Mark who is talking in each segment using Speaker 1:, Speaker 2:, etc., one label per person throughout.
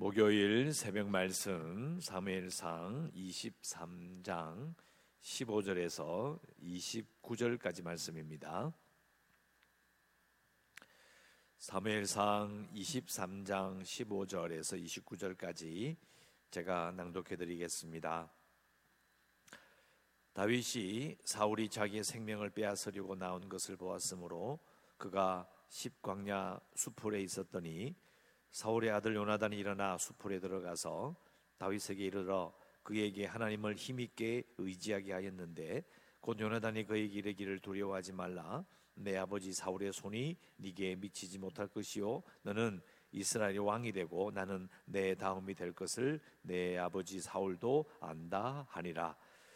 Speaker 1: 목요일 새벽 말씀 사무엘상 23장 15절에서 29절까지 말씀입니다. 사무엘상 23장 15절에서 29절까지 제가 낭독해 드리겠습니다. 다윗이 사울이 자기의 생명을 빼앗으려고 나온 것을 보았으므로 그가 십광야 수풀에 있었더니 사울의 아들 요나단이 일어나 수풀에 들어가서 다윗에게 이르러 그에게 하나님을 힘있게 의지하게 하였는데 곧 요나단이 그에게 이르기를 두려워하지 말라. 내 아버지 사울의 손이 네게 미치지 못할 것이요 너는 이스라엘의 왕이 되고 나는 내 다음이 될 것을 내 아버지 사울도 안다 하니라.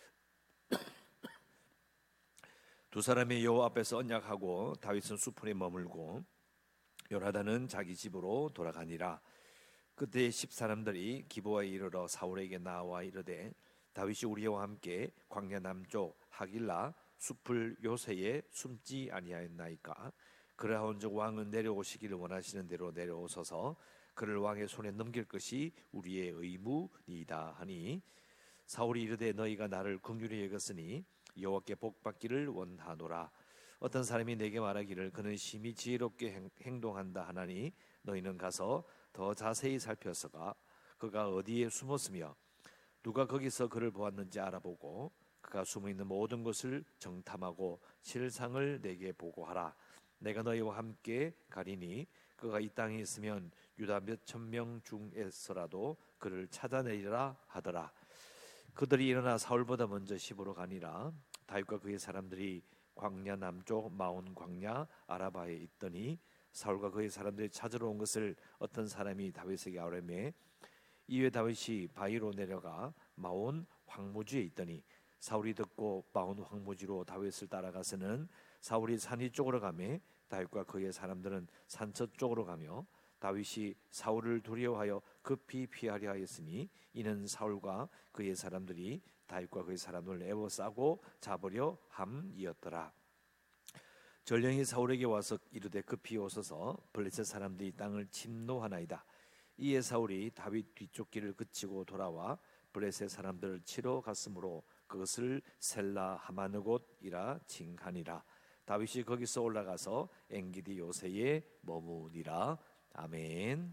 Speaker 1: 두 사람이 여호와 앞에서 언약하고 다윗은 수풀에 머물고 요나단은 자기 집으로 돌아가니라. 그때 10사람들이 기브아에 이르러 사울에게 나와 이르되 다윗이 우리와 함께 광야 남쪽 하길라 수풀 요새에 숨지 아니하였나이까. 그러하온즉 왕은 내려오시기를 원하시는 대로 내려오소서. 그를 왕의 손에 넘길 것이 우리의 의무니이다 하니 사울이 이르되 너희가 나를 긍휼히 여겼으니 여호와께 복받기를 원하노라. 어떤 사람이 내게 말하기를 그는 심히 지혜롭게 행동한다 하나니 너희는 가서 더 자세히 살펴서가 그가 어디에 숨었으며 누가 거기서 그를 보았는지 알아보고 그가 숨어있는 모든 것을 정탐하고 실상을 내게 보고하라. 내가 너희와 함께 가리니 그가 이 땅에 있으면 유다 몇 천 명 중에서라도 그를 찾아내리라 하더라. 그들이 일어나 사울보다 먼저 시보로 가니라. 다윗과 그의 사람들이 광야 남쪽 마온 광야 아라바에 있더니 사울과 그의 사람들이 찾으러 온 것을 어떤 사람이 다윗에게 아뢰매 이에 다윗이 바위로 내려가 마온 황무지에 있더니 사울이 듣고 마온 황무지로 다윗을 따라가서는 사울이 산 위쪽으로 가매 다윗과 그의 사람들은 산서 쪽으로 가며 다윗이 사울을 두려워하여 급히 피하려 하였으니 이는 사울과 그의 사람들이 다윗과 그의 사람을 애워싸고 잡으려 함이었더라. 전령이 사울에게 와서 이르되 급히 오소서 블레셋 사람들이 땅을 침노하나이다. 이에 사울이 다윗 뒤쪽 길을 그치고 돌아와 블레셋 사람들을 치러 갔으므로 그것을 셀라 하마느곳이라 칭하니라. 다윗이 거기서 올라가서 엔기디 요새에 머무니라. 아멘.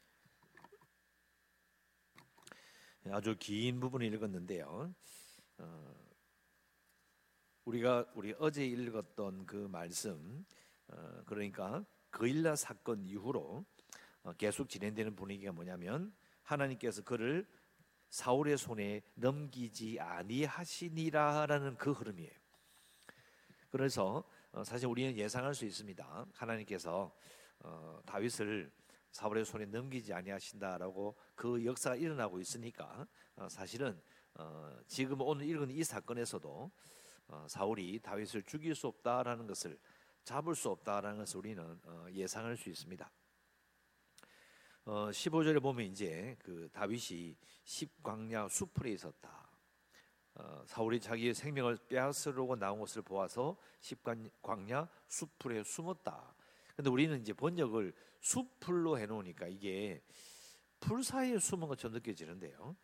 Speaker 1: 아주 긴 부분을 읽었는데요. 우리 어제 읽었던 그 말씀, 그러니까 그일라 사건 이후로 계속 진행되는 분위기가 뭐냐면 하나님께서 그를 사울의 손에 넘기지 아니하시니라라는 그 흐름이에요. 그래서 사실 우리는 예상할 수 있습니다. 하나님께서 다윗을 사울의 손에 넘기지 아니하신다라고 그 역사가 일어나고 있으니까 사실은 지금 오늘 읽은 이 사건에서도 사울이 다윗을 죽일 수 없다라는 것을 잡을 수 없다라는 것을 우리는 예상할 수 있습니다. 15절에 보면 이제 그 다윗이 십광야 수풀에 있었다. 사울이 자기의 생명을 빼앗으려고 나온 것을 보아서 십광야 수풀에 숨었다. 근데 우리는 이제 번역을 수풀로 해놓으니까 이게 풀 사이에 숨은 것처럼 느껴지는데요.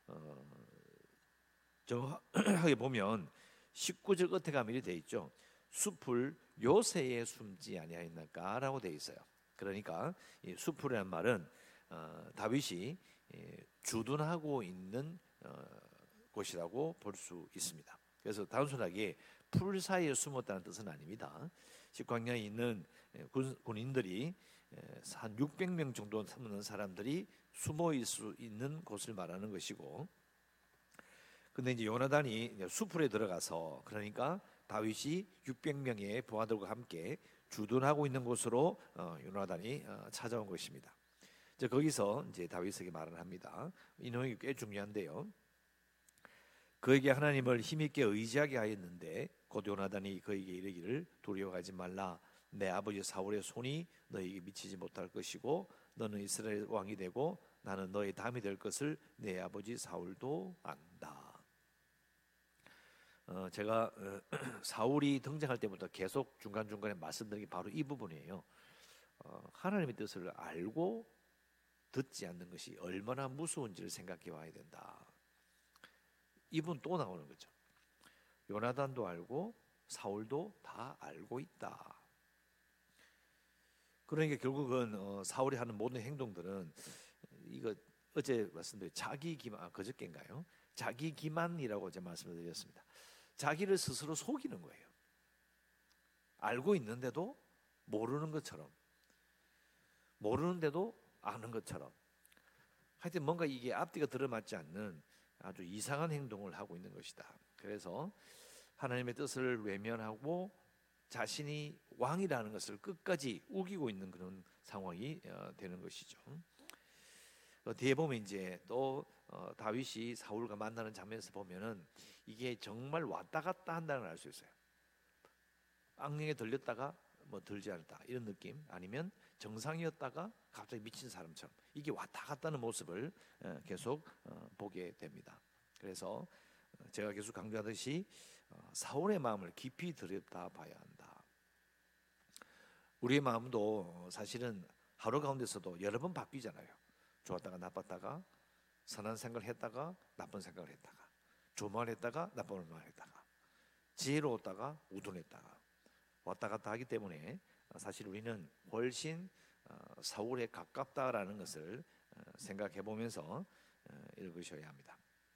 Speaker 1: 정확하게 보면 19절 끝에 가면 이렇게 돼 있죠. 수풀 요새에 숨지 아니하였나까라고 돼 있어요. 그러니까 이 수풀이라는 말은 다윗이 주둔하고 있는 곳이라고 볼 수 있습니다. 그래서 단순하게 풀 사이에 숨었다는 뜻은 아닙니다. 십광야에 있는 군인들이 한 600명 정도 되는 사람들이 숨어 있을 수 있는 곳을 말하는 것이고, 근데 이제 요나단이 수풀에 들어가서 그러니까 다윗이 600명의 부하들과 함께 주둔하고 있는 곳으로 요나단이 찾아온 것입니다. 이제 거기서 이제 다윗에게 말을 합니다. 이 내용이 꽤 중요한데요. 그에게 하나님을 힘있게 의지하게 하였는데 곧 요나단이 그에게 이르기를 두려워하지 말라. 내 아버지 사울의 손이 너에게 미치지 못할 것이고 너는 이스라엘 왕이 되고 나는 너의 담이 될 것을 내 아버지 사울도 안다. 제가 사울이 등장할 때부터 계속 중간중간에 말씀드린 게 바로 이 부분이에요. 하나님의 뜻을 알고 듣지 않는 것이 얼마나 무서운지를 생각해 봐야 된다. 이분 또 나오는 거죠. 요나단도 알고 사울도 다 알고 있다. 그러니까 결국은 사울이 하는 모든 행동들은 이거 어제 말씀드린 자기 기만, 그저께인가요? 자기 기만이라고 제가 말씀을 드렸습니다. 자기를 스스로 속이는 거예요. 알고 있는데도 모르는 것처럼, 모르는데도 아는 것처럼, 하여튼 뭔가 이게 앞뒤가 들어맞지 않는 아주 이상한 행동을 하고 있는 것이다. 그래서 하나님의 뜻을 외면하고 자신이 왕이라는 것을 끝까지 우기고 있는 그런 상황이 되는 것이죠. 뒤에 보면 이제 또 다윗이 사울과 만나는 장면에서 보면은 이게 정말 왔다 갔다 한다는 걸 알 수 있어요. 악령에 들렸다가 뭐 들지 않았다 이런 느낌, 아니면 정상이었다가 갑자기 미친 사람처럼 이게 왔다 갔다 하는 모습을 계속 보게 됩니다. 그래서 제가 계속 강조하듯이 사울의 마음을 깊이 들여다 봐야 한다. 우리의 마음도 사실은 하루 가운데서도 여러 번 바뀌잖아요. 좋았다가 나빴다가, 선한 생각을 했다가 나쁜 생각을 했다가, 좋은 말을 했다가 나쁜 말을 했다가, 지혜로웠다가 우둔했다가 왔다 갔다 하기 때문에 사실 우리는 훨씬 사울에 가깝다라는 것을 생각해 보면서 읽으셔야 합니다.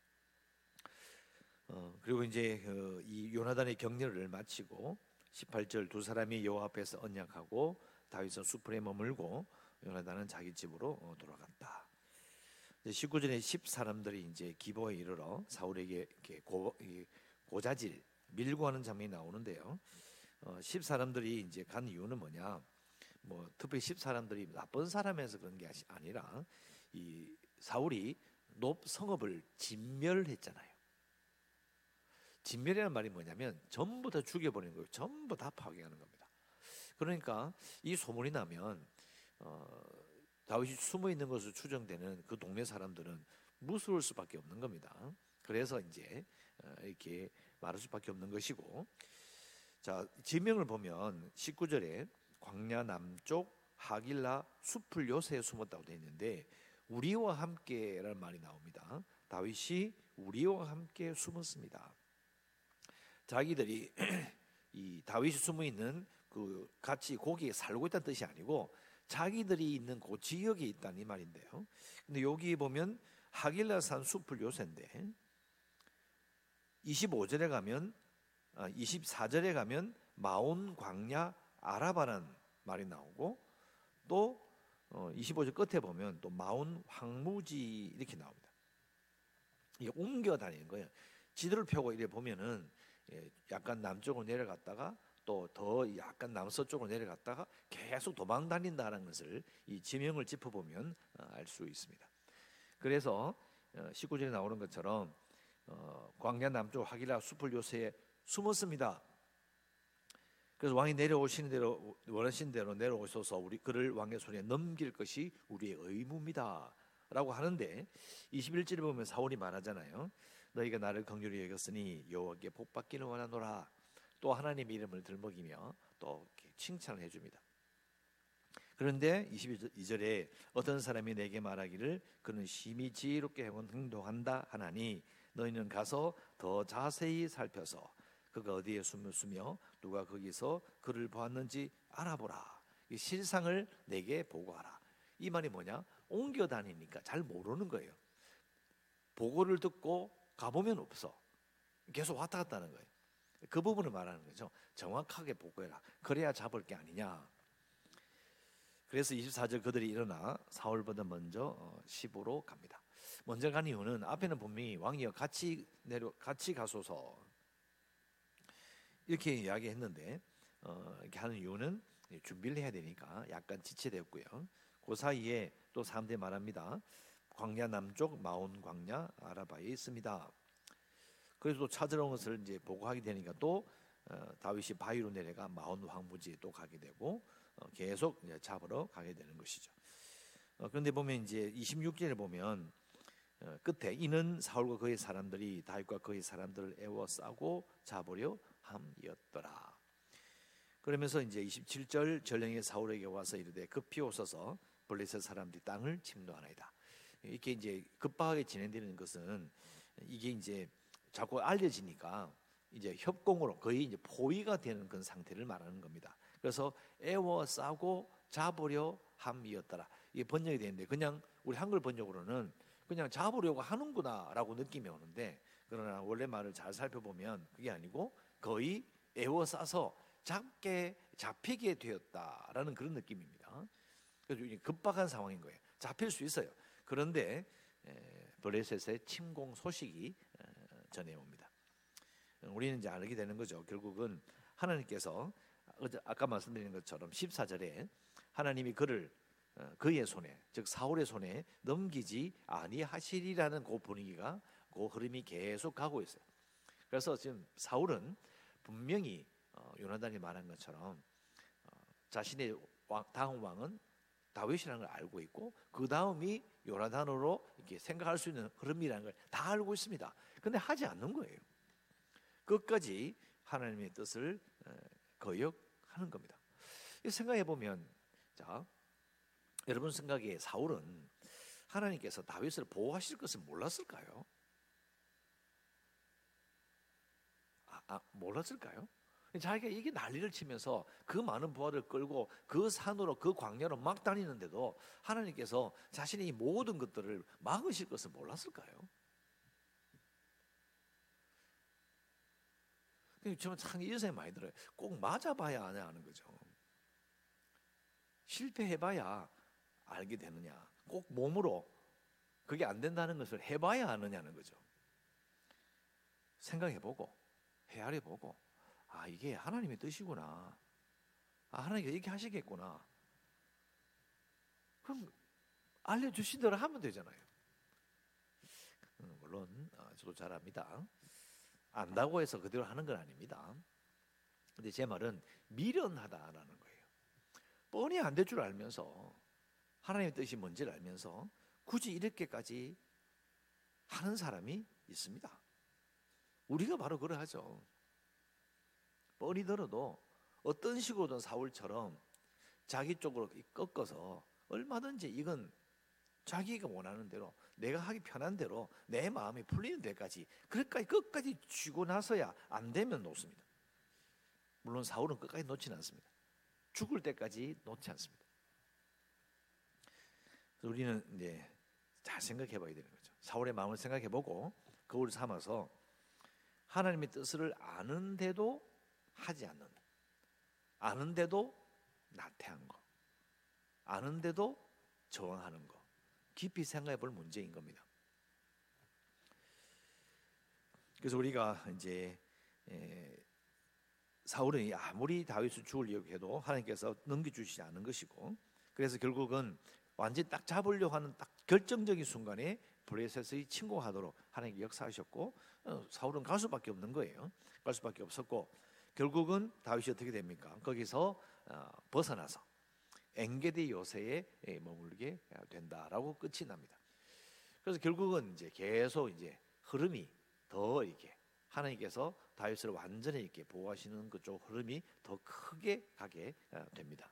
Speaker 1: 그리고 이제 이 요나단의 격려를 마치고 18절 두 사람이 여호와 앞에서 언약하고 다윗은 수풀에 머물고 요나단은 자기 집으로 돌아갔다. 19절에 10 사람들이 이제 기보에 이르러 사울에게 이렇게 고자질 밀고 하는 장면이 나오는데요. 10 사람들이 이제 간 이유는 뭐냐? 뭐 특별히 10 사람들이 나쁜 사람에서 그런 게 아니라 이 사울이 높 성읍을 진멸했잖아요. 진멸이라는 말이 뭐냐면 전부 다 죽여버리는 거예요. 전부 다 파괴하는 겁니다. 그러니까 이 소문이 나면 다윗이 숨어 있는 것으로 추정되는 그 동네 사람들은 무서울 수밖에 없는 겁니다. 그래서 이제 이렇게 말할 수밖에 없는 것이고, 자 지명을 보면 19절에 광야 남쪽 하길라 숲을 요새에 숨었다고 되어 있는데 우리와 함께라는 말이 나옵니다. 다윗이 우리와 함께 숨었습니다. 자기들이 이 다윗이 숨어 있는 그 같이 거기에 살고 있다는 뜻이 아니고 자기들이 있는 그 지역에 있다는 이 말인데요. 근데 여기 보면 하길라산 숲을 요새인데 25절에 가면 24절에 가면 마온 광야 아라바라는 말이 나오고 또 25절 끝에 보면 또 마온 황무지 이렇게 나옵니다. 이게 옮겨 다니는 거예요. 지도를 펴고 이래 보면은 약간 남쪽으로 내려갔다가 또 더 약간 남서쪽으로 내려갔다가 계속 도망 다닌다는 것을 이 지명을 짚어보면 알 수 있습니다. 그래서 19절에 나오는 것처럼 광야 남쪽 하길라 숲을 요새에 숨었습니다. 그래서 왕이 내려오시는 대로 원하신 대로 내려오셔서 우리 그를 왕의 손에 넘길 것이 우리의 의무입니다 라고 하는데 21절에 보면 사울이 말하잖아요. 너희가 나를 긍휼히 여겼으니 여호와께 복받기를 원하노라. 또 하나님 이름을 들먹이며 또 칭찬을 해줍니다. 그런데 22절에 어떤 사람이 내게 말하기를 그는 심히 지혜롭게 행동한다 하나니 너희는 가서 더 자세히 살펴서 그가 어디에 숨었으며 누가 거기서 그를 보았는지 알아보라. 이 실상을 내게 보고하라. 이 말이 뭐냐? 옮겨 다니니까 잘 모르는 거예요. 보고를 듣고 가보면 없어. 계속 왔다 갔다 하는 거예요. 그 부분을 말하는 거죠. 정확하게 보고해라. 그래야 잡을 게 아니냐. 그래서 24절 그들이 일어나 사울보다 먼저 시부로 갑니다. 먼저 간 이유는 앞에는 분명히 왕이여 같이 가소서 이렇게 이야기했는데 이렇게 하는 이유는 준비를 해야 되니까 약간 지체되었고요. 그 사이에 또 사람들이 말합니다. 광야 남쪽 마온 광야 아라바에 있습니다. 그래서 또 찾으러 온 것을 이제 보고하게 되니까 또 다윗이 바위로 내려가 마온 황무지에 또 가게 되고 계속 이제 잡으러 가게 되는 것이죠. 그런데 보면 이제 26절에 보면 끝에 이는 사울과 그의 사람들이 다윗과 그의 사람들을 애워싸고 잡으려 함이었더라. 그러면서 이제 27절 전령이 사울에게 와서 이르되 급히 오소서 블레셋 사람들이 땅을 침노하나이다. 이렇게 이제 급박하게 진행되는 것은 이게 이제 자꾸 알려지니까 이제 협공으로 거의 이제 포위가 되는 그런 상태를 말하는 겁니다. 그래서 애워싸고 잡으려 함이었더라. 이게 번역이 되는데 그냥 우리 한글 번역으로는 그냥 잡으려고 하는구나라고 느낌이 오는데, 그러나 원래 말을 잘 살펴보면 그게 아니고 거의 애워싸서 잡히게 되었다라는 그런 느낌입니다. 그래서 급박한 상황인 거예요. 잡힐 수 있어요. 그런데 블레셋의 침공 소식이 전해옵니다. 우리는 이제 알게 되는 거죠. 결국은 하나님께서 아까 말씀드린 것처럼 14절에 하나님이 그의 손에, 즉 사울의 손에 넘기지 아니하시리라는 그 분위기가, 그 흐름이 계속 가고 있어요. 그래서 지금 사울은 분명히 요나단이 말한 것처럼 자신의 다음 왕은 다윗이라는 걸 알고 있고 그 다음이 요나단으로 이렇게 생각할 수 있는 흐름이라는 걸 다 알고 있습니다. 그런데 하지 않는 거예요. 끝까지 하나님의 뜻을 거역하는 겁니다. 생각해 보면, 자, 여러분 생각에 사울은 하나님께서 다윗을 보호하실 것을 몰랐을까요? 몰랐을까요? 자기가 이게 난리를 치면서 그 많은 부하를 끌고 그 산으로, 그 광야로 막 다니는데도 하나님께서 자신의 이 모든 것들을 막으실 것을 몰랐을까요? 저는 참 이런 생각이 많이 들어요. 꼭 맞아봐야 아는 거죠. 실패해봐야 알게 되느냐, 꼭 몸으로 그게 안 된다는 것을 해봐야 아느냐는 거죠. 생각해보고 헤아려보고, 이게 하나님의 뜻이구나, 하나님께서 이렇게 하시겠구나, 그럼 알려주신 대로 하면 되잖아요. 물론 저도 잘 압니다. 안다고 해서 그대로 하는 건 아닙니다. 근데 제 말은 미련하다라는 거예요. 뻔히 안 될 줄 알면서, 하나님의 뜻이 뭔지를 알면서 굳이 이렇게까지 하는 사람이 있습니다. 우리가 바로 그러하죠. 뻔히 들어도 어떤 식으로든 사울처럼 자기 쪽으로 꺾어서 얼마든지 이건 자기가 원하는 대로, 내가 하기 편한 대로 내 마음이 풀리는 데까지, 그것까지 끝까지 쥐고 나서야 안 되면 놓습니다. 물론 사울은 끝까지 놓지는 않습니다. 죽을 때까지 놓지 않습니다. 우리는 이제 잘 생각해 봐야 되는 거죠. 사울의 마음을 생각해 보고 거울을 삼아서 하나님의 뜻을 아는데도 하지 않는, 아는데도 나태한 거, 아는데도 저항하는 거, 깊이 생각해 볼 문제인 겁니다. 그래서 우리가 이제 사울은 아무리 다윗을 죽으려고 해도 하나님께서 넘겨주시지 않은 것이고, 그래서 결국은 완전히 딱 잡으려고 하는 딱 결정적인 순간에 블레셋이 침공하도록 하나님이 역사하셨고, 사울은 갈 수밖에 없는 거예요. 갈 수밖에 없었고, 결국은 다윗이 어떻게 됩니까? 거기서 벗어나서 엔게디 요새에 머물게 된다라고 끝이 납니다. 그래서 결국은 이제 계속 이제 흐름이 더 이렇게 하나님께서 다윗을 완전히 이렇게 보호하시는 그쪽 흐름이 더 크게 가게 됩니다.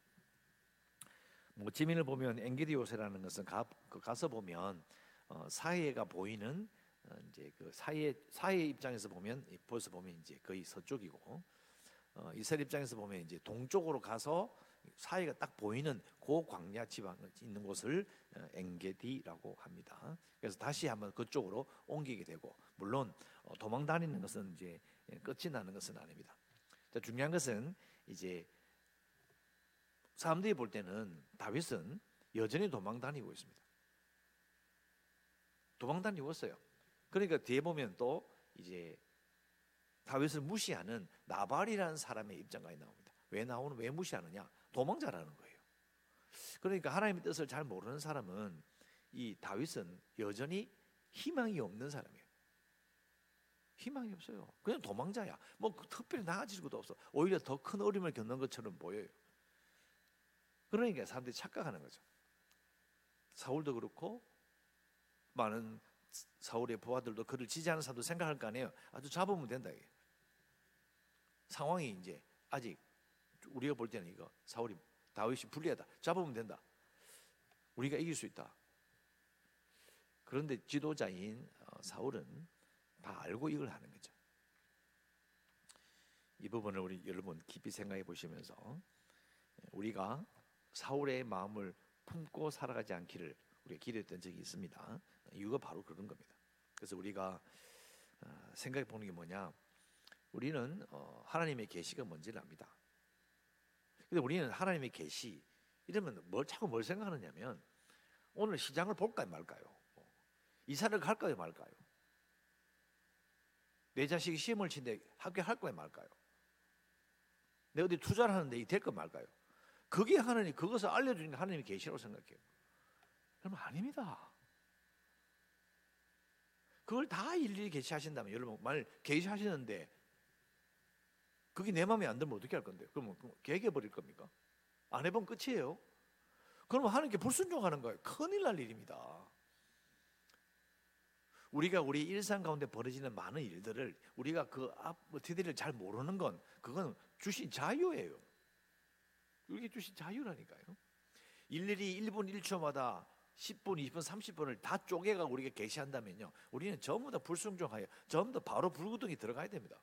Speaker 1: 지민을 보면 엔게디 요새라는 것은 가서 보면 사해가 보이는 이제 그 사해 입장에서 보면, 벌써 보면 이제 거의 서쪽이고, 이스라엘 입장에서 보면 이제 동쪽으로 가서 사해가 딱 보이는 그 광야 지방에 있는 곳을 엔게디라고 합니다. 그래서 다시 한번 그쪽으로 옮기게 되고, 물론 도망 다니는 것은 이제 끝이 나는 것은 아닙니다. 중요한 것은 이제 사람들이 볼 때는 다윗은 여전히 도망 다니고 있습니다. 도망 다니고 있어요. 그러니까 뒤에 보면 또 이제 다윗을 무시하는 나발이라는 사람의 입장까지 나옵니다. 왜 무시하느냐? 도망자라는 거예요. 그러니까 하나님의 뜻을 잘 모르는 사람은 이 다윗은 여전히 희망이 없는 사람이에요. 희망이 없어요. 그냥 도망자야. 뭐 특별히 나아질 것도 없어. 오히려 더 큰 어려움을 겪는 것처럼 보여요. 그러니까 사람들이 착각하는 거죠. 사울도 그렇고 많은 사울의 부하들도 그를 지지하는 사람도 생각할 거 아니에요. 아주 잡으면 된다 이게. 상황이 이제 아직 우리가 볼 때는 이거 다윗이 불리하다, 잡으면 된다. 우리가 이길 수 있다. 그런데 지도자인 사울은 다 알고 이걸 하는 거죠. 이 부분을 우리 여러분 깊이 생각해 보시면서 우리가 사울의 마음을 품고 살아가지 않기를 우리가 기도했던 적이 있습니다. 이유가 바로 그런 겁니다. 그래서 우리가 생각해 보는 게 뭐냐? 우리는 하나님의 계시가 뭔지를 압니다. 근데 우리는 하나님의 계시 이러면 자꾸 뭘 생각하느냐면 오늘 시장을 볼까요 말까요? 이사를 갈까요 말까요? 내 자식이 시험을 치는데 합격할까요 말까요? 내가 어디 투자를 하는데 이 될까 말까요? 그게 하나님, 그것을 알려주는 게 하나님의 계시라고 생각해요. 여러분 아닙니다. 그걸 다 일일이 계시하신다면 여러분 만약 계시하시는데 그게 내 마음에 안 들면 어떻게 할 건데요? 그러면 개개버릴 겁니까? 안 해보면 끝이에요. 그러면 하나님께 불순종하는 거예요. 큰일 날 일입니다. 우리가 우리 일상 가운데 벌어지는 많은 일들을 우리가 그 뒤를 잘 모르는 건 그건 주신 자유예요. 이게 주신 자유라니까요. 일일이 1분 1초마다 10분, 20분, 30분을 다 쪼개가 우리가 계시한다면요, 우리는 전부 다 불순종하여 전부 다 바로 불구덩이 들어가야 됩니다.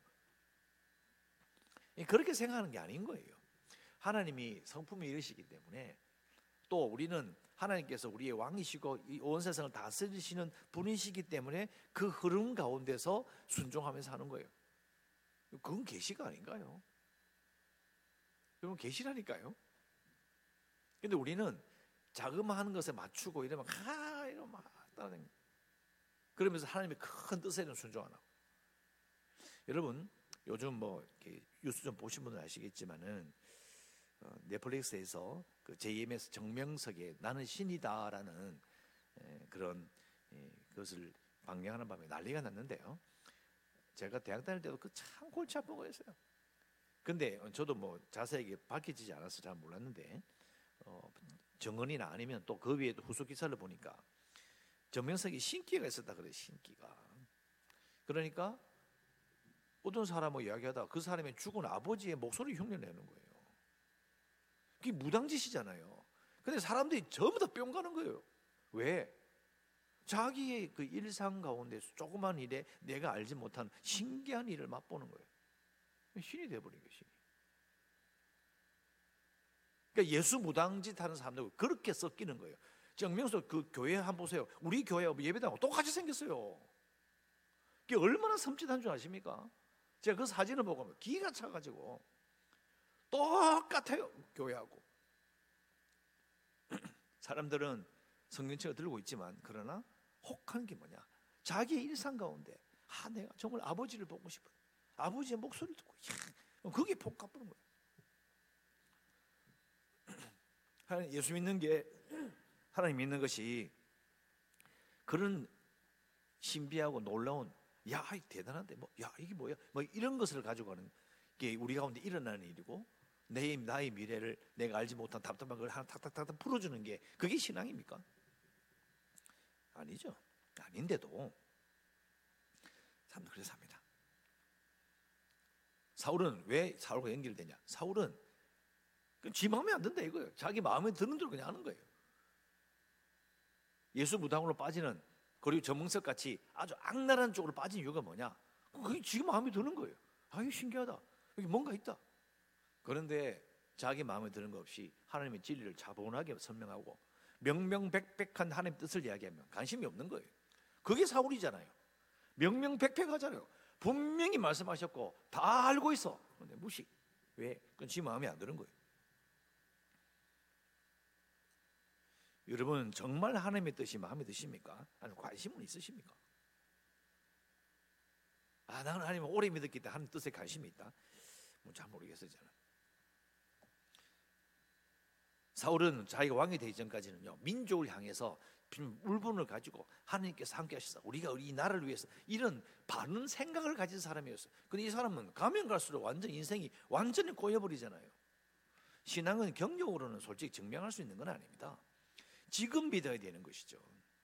Speaker 1: 그렇게 생각하는 게 아닌 거예요. 하나님이 성품이 이러시기 때문에 또 우리는 하나님께서 우리의 왕이시고 이 온 세상을 다스리시는 분이시기 때문에 그 흐름 가운데서 순종하면서 하는 거예요. 그건 계시가 아닌가요? 여러분 계시라니까요. 근데 우리는 자그마한 것에 맞추고 이러면 이러면 막 따라다니고 그러면서 하나님의 큰 뜻에는 순종 안 하고. 여러분 요즘 뭐 이렇게 뉴스 좀 보신 분들 아시겠지만은 넷플릭스에서 그 JMS 정명석의 나는 신이다라는 그런 그것을 방영하는 밤에 난리가 났는데요. 제가 대학 다닐 때도 그 참 골치 아픈 거였어요. 근데 저도 뭐 자세하게 밝혀지지 않아서 잘 몰랐는데 정언이나 아니면 또 그 위에도 후속 기사를 보니까 정명석이 신기가 있었다 그래요. 신기가. 그러니까 어떤 사람하고 이야기하다 그 사람의 죽은 아버지의 목소리 흉내내는 거예요. 그게 무당짓이잖아요. 근데 사람들이 전부 다 뿅 가는 거예요. 왜? 자기의 그 일상 가운데 조그만 일에 내가 알지 못한 신기한 일을 맛보는 거예요. 신이 돼버린 거예요. 신이. 그러니까 예수 무당짓 하는 사람들 그렇게 섞이는 거예요. 정명석 그 교회 한번 보세요. 우리 교회 예배당하고 똑같이 생겼어요. 그게 얼마나 섬찟한 줄 아십니까? 제가 그 사진을 보고 기가 차가지고 똑같아요. 교회하고. 사람들은 성경책을 들고 있지만 그러나 혹한 게 뭐냐? 자기의 일상 가운데 내가 정말 아버지를 보고 싶어. 아버지의 목소리를 듣고 그게 폭 가쁘는 거예요. 예수 믿는 게 하나님 믿는 것이 그런 신비하고 놀라운 대단한데 이게 뭐야? 이런 것을 가지고 가는 게 우리 가운데 일어나는 일이고 나의 미래를 내가 알지 못한 답답한 걸 하나 탁탁탁 풀어주는 게 그게 신앙입니까? 아니죠. 아닌데도 사람들 그래서 합니다. 사울은 왜 사울과 연결되냐? 사울은 지 마음에 안 든다 이거예요. 자기 마음에 드는 대로 그냥 하는 거예요. 예수 무당으로 빠지는 그리고 정명석 같이 아주 악랄한 쪽으로 빠진 이유가 뭐냐? 그게 지금 마음에 드는 거예요. 이거 신기하다. 여기 뭔가 있다. 그런데 자기 마음에 드는 거 없이 하나님의 진리를 차분하게 설명하고 명명백백한 하나님의 뜻을 이야기하면 관심이 없는 거예요. 그게 사울이잖아요. 명명백백하잖아요. 분명히 말씀하셨고 다 알고 있어. 근데 무시. 왜? 그건 지 마음에 안 드는 거예요. 여러분 정말 하나님의 뜻이 마음에 드십니까? 아니 관심은 있으십니까? 나는 하나님을 오래 믿었기 때문에 하나님 뜻에 관심이 있다. 잘 모르겠어요 저는. 사울은 자기가 왕이 되기 전까지는요 민족을 향해서 울분을 가지고 하나님께서 함께 하시사 우리가 이 나라를 위해서 이런 바른 생각을 가진 사람이었어요. 근데 이 사람은 가면 갈수록 완전 인생이 완전히 꼬여버리잖아요. 신앙은 경력으로는 솔직히 증명할 수 있는 건 아닙니다. 지금 믿어야 되는 것이죠.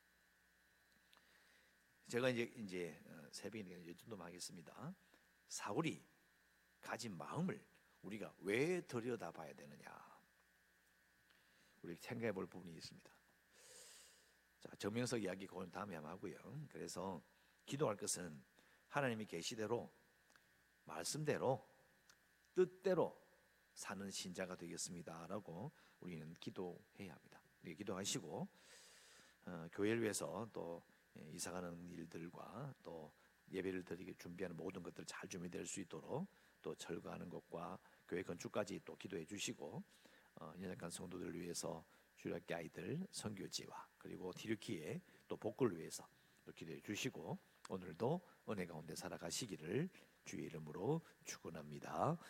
Speaker 1: 제가 이제 새벽이니까 요즘 좀 하겠습니다. 사울이 가진 마음을 우리가 왜 들여다봐야 되느냐? 우리 생각해 볼 부분이 있습니다. 자, 정명석 이야기 그건 다음에 한번 하고요. 그래서 기도할 것은 하나님이 계시대로 말씀대로 뜻대로 사는 신자가 되겠습니다라고 우리는 기도해야 합니다. 기도하시고 교회를 위해서 또 이사가는 일들과 또 예배를 드리기 준비하는 모든 것들 잘 준비될 수 있도록 또 철거하는 것과 교회 건축까지 또 기도해 주시고 연약한 성도들을 위해서 주일학교 아이들 선교지와 그리고 디르키의 또 복구를 위해서 또 기도해 주시고 오늘도 은혜 가운데 살아가시기를 주의 이름으로 축원합니다.